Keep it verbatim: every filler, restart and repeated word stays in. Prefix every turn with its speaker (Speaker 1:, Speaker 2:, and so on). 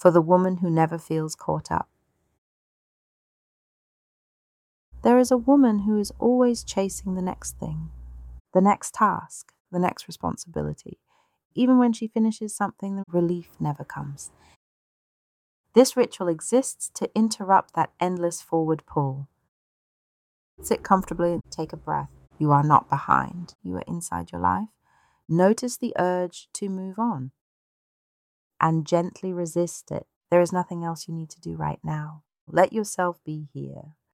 Speaker 1: for the woman who never feels caught up. There is a woman who is always chasing the next thing, the next task, the next responsibility. Even when she finishes something, the relief never comes. This ritual exists to interrupt that endless forward pull. Sit comfortably and take a breath. You are not behind. You are inside your life. Notice the urge to move on and gently resist it. There is nothing else you need to do right now. Let yourself be here.